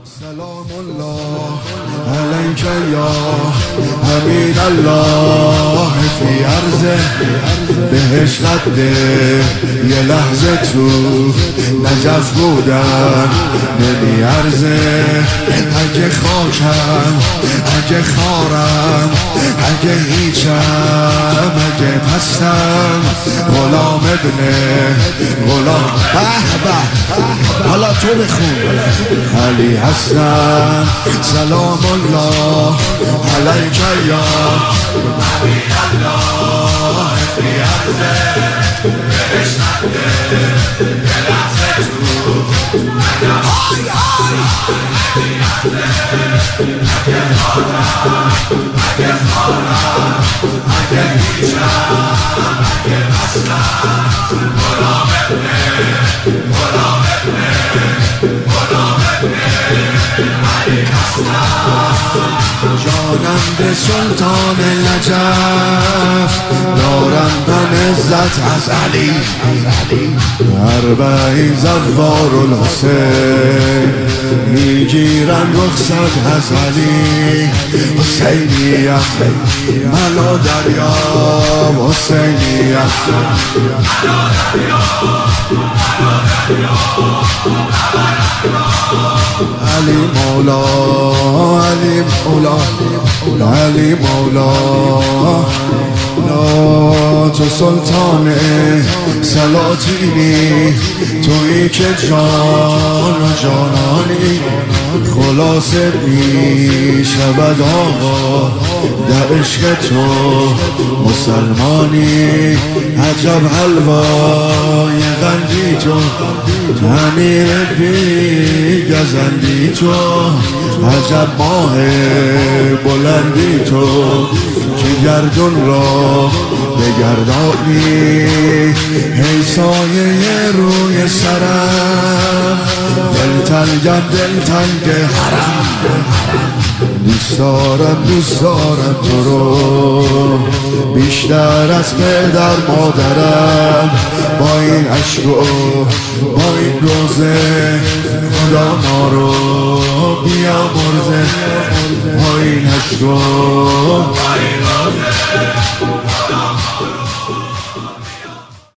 سلام الله علیک یا حبیب الله فی عرضه بهش قده یه لحظه تو نجف بودن نمیارزه. اگه خاکم اگه خارم اگه هیچم اگه پستم غلام ابن غلام حالا تو بخون علی هستم. سلام الله علیک یا حبیب الله فی عرضه بهش قده یه لحظه تو اگه خارم اگه هیچم اگه پستم غلام ابن علی هستم. جانم به سلطان نجف دارم به عزت از علی اربعین زوار الحسین میگیرن رخصت از علی. حسینیت ملا دریا حسینیت علی مولا علی مولا علی مولا تو سلطان سلاطینی تویی که جان و جانانی خلاصه بی شود آقا در عشق تو مسلمانی. عجب حلوای غندی تو امیر بی گزندی تو عجب ماه بلندی تو که گردون را بگردانی. ای سایه روی سرم دلتنگ حرم دوست دارم تو رو بیشتر از پدر مادرم. با این عشق و با این روزه خدا ما رو بیامرزه. با این عشق و با این روزه خدا ما رو